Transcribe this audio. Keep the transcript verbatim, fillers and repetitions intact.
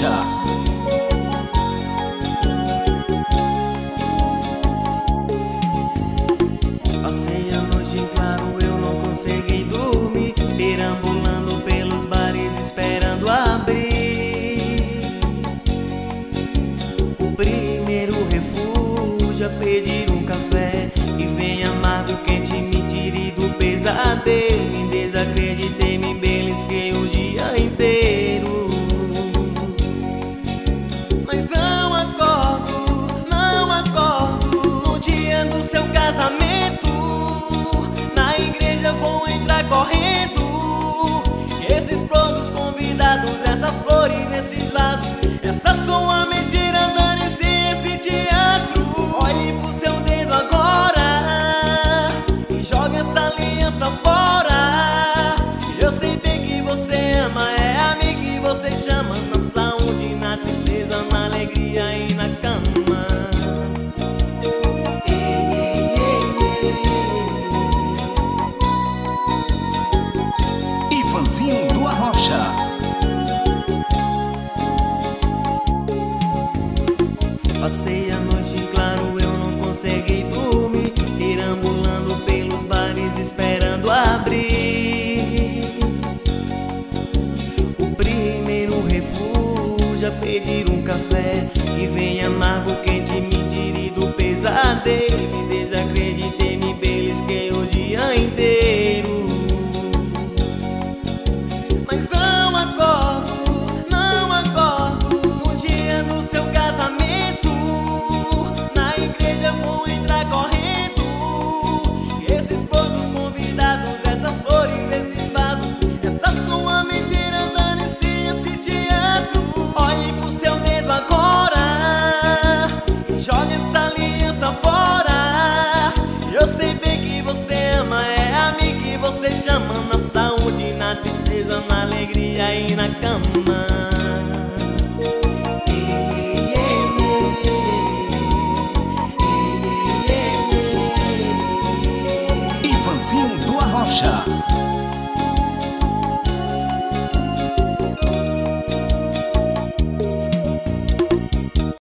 Arrocha. Passei a noite em claro, eu não consegui dormir, perambulando pelos bares esperando abrir o primeiro refúgio, a pedir um café que venha amargo, quente, me tire do pesadelo. Me desacreditei, me belisquei o dia inteiro, mas não acordo, não acordo no dia do seu casamento. Na igreja vou entrar correndo, esses prontos convidados, essas flores, esses vasos, essa sua mentira, dane-se esse teatro. Olhe pro seu dedo agora e joga essa aliança fora. Eu sei bem que você ama, é a mim que você chama, na saúde, na tristeza, na alegria e na cama. Ivanzinho do Arrocha. Passei a noite em claro, eu não consegui dormir, perambulando pelos bares esperando abrir o primeiro refúgio, a pedir um café que venha amargo, quente, me tire do pesadelo. Me desacreditei, me belisquei o dia inteiro, mas não acordo, não acordo no dia do seu casamento. Na igreja vou entrar correndo, esses poucos convidados, essas flores, esses vasos, essa sua mentira, dane-se esse teatro. Olhe pro seu dedo agora e joga essa aliança fora. Eu sei bem que você ama, é a mim que você chama, na saúde, na tristeza, na alegria e na cama. Ivanzinho do Arrocha.